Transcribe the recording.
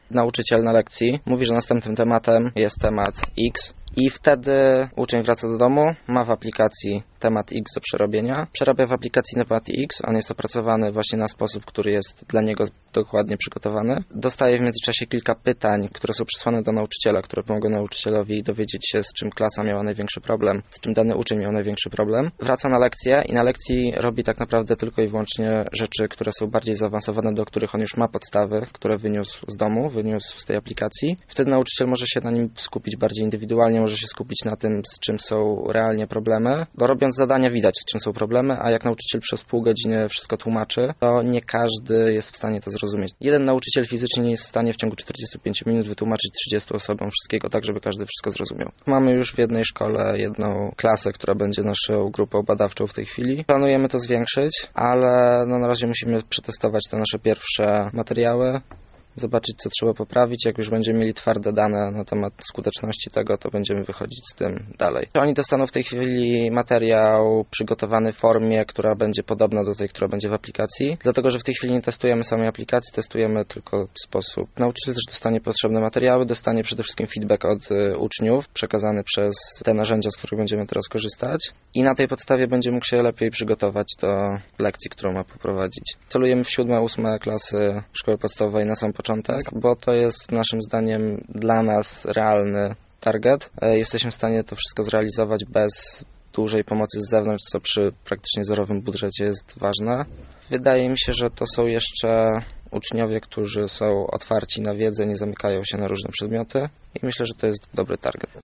Nauczyciel na lekcji mówi, że następnym tematem jest temat X i wtedy uczeń wraca do domu, ma w aplikacji temat X do przerobienia, przerabia w aplikacji temat X, on jest opracowany właśnie na sposób, który jest dla niego dokładnie przygotowany. Dostaje w międzyczasie kilka pytań, które są przesłane do nauczyciela, które pomogą nauczycielowi dowiedzieć się, z czym klasa miała największy problem, z czym dany uczeń miał największy problem. Wraca na lekcję i na lekcji robi tak naprawdę tylko i wyłącznie rzeczy, które są bardziej zaawansowane, do których on już ma podstawy, które wyniósł z domu, wyniósł z tej aplikacji. Wtedy nauczyciel może się na nim skupić bardziej indywidualnie, może się skupić na tym, z czym są realnie problemy, bo robiąc zadania widać, z czym są problemy, a jak nauczyciel przez pół godziny wszystko tłumaczy, to nie każdy jest w stanie to zrozumieć. Jeden nauczyciel fizycznie nie jest w stanie w ciągu 45 minut wytłumaczyć 30 osobom wszystkiego tak, żeby każdy wszystko zrozumiał. Mamy już w jednej szkole jedną klasę, która będzie naszą grupą badawczą w tej chwili. Planujemy to zwiększyć, ale na razie musimy przetestować te nasze pierwsze materiały, zobaczyć, co trzeba poprawić. Jak już będziemy mieli twarde dane na temat skuteczności tego, to będziemy wychodzić z tym dalej. Oni dostaną w tej chwili materiał przygotowany w formie, która będzie podobna do tej, która będzie w aplikacji, dlatego że w tej chwili nie testujemy samej aplikacji, testujemy tylko sposób. Nauczyciel też dostanie potrzebne materiały, dostanie przede wszystkim feedback od uczniów przekazany przez te narzędzia, z których będziemy teraz korzystać i na tej podstawie będzie mógł się lepiej przygotować do lekcji, którą ma poprowadzić. Celujemy w 7-8 klasy szkoły podstawowej na sam początek, bo to jest naszym zdaniem dla nas realny target. Jesteśmy w stanie to wszystko zrealizować bez dużej pomocy z zewnątrz, co przy praktycznie zerowym budżecie jest ważne. Wydaje mi się, że to są jeszcze uczniowie, którzy są otwarci na wiedzę, nie zamykają się na różne przedmioty i myślę, że to jest dobry target.